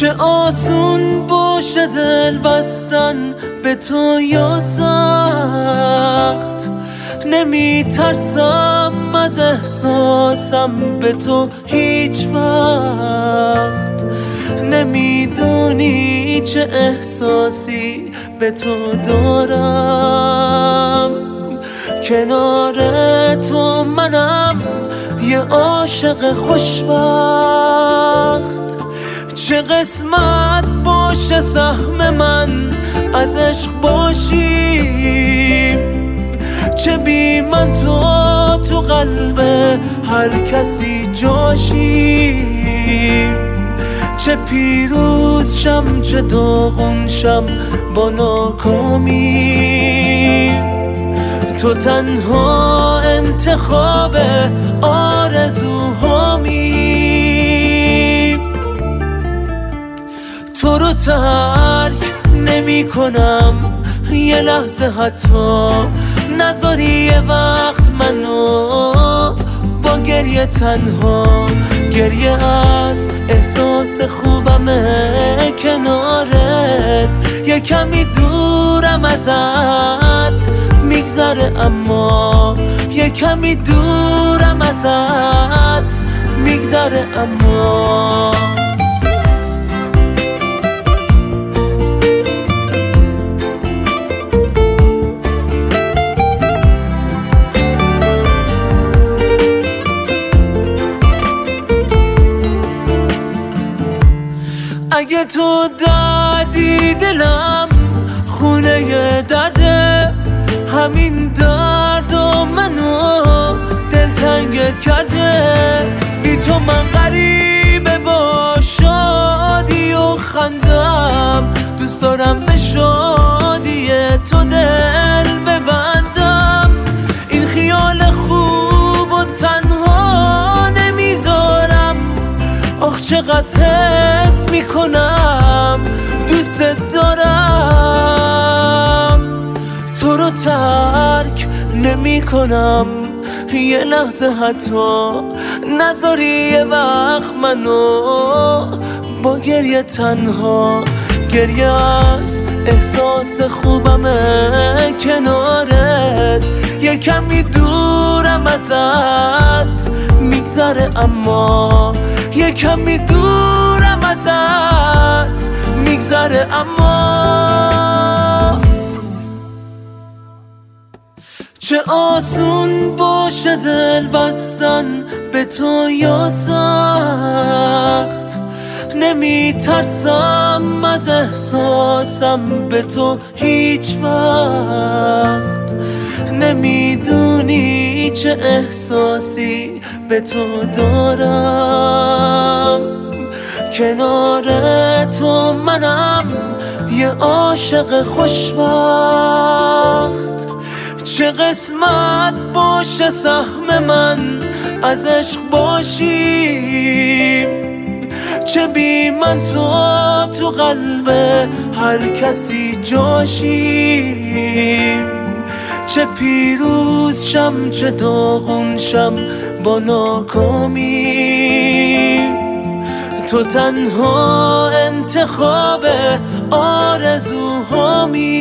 چه آسون باشه دل بستن به تو یا سخت، نمی ترسم از احساسم به تو هیچ وقت. نمیدونی چه احساسی به تو دارم، کنار تو منم یه عاشق خوشبخت. چه قسمت باشه سهم من از عشق باشیم، چه بی من تو قلب هر کسی جاشیم. چه پیروز شم چه داغون شم با ناکامی، تو تنها انتخاب آرزوهامی. تو رو ترک نمی کنم یه لحظه، حتی نذاری یه وقت منو با گریه تنها. گریه از احساس خوبمه کنارت، یه کمی دورم ازت میگذره، اما یه کمی دورم ازت میگذره اما. اگه تو دردی دلم خونه درده، همین درد و منو دلتنگت کرده. بی تو من غریبه با شادی و خندم، دوست دارم به شادی تو دل ببندم. این خیال خوب و تنها نمیذارم، آخ چقدر حس میکنم دوست دارم. تو رو ترک نمی کنم یه لحظه، حتی نذاری یه وقت منو با گریه تنها. گریه از احساس خوبمه کنارت، یه کمی دورم ازت میگذره، اما یه کمی دورم ازت میگذره اما. چه آسون باشه دل بستن به تو یا سخت، نمی ترسم از احساسم به تو هیچ وقت. نمیدونی چه احساسی به تو دارم، کنار تو منم یه عاشق خوشبخت. چه قسمت باشه سهم من از عشق باشیم، چه بی من تو قلب هر کسی جاشیم. چه پیروز شم چه داغون شم با ناکامی، تو تنها انتخاب آرزوهامی.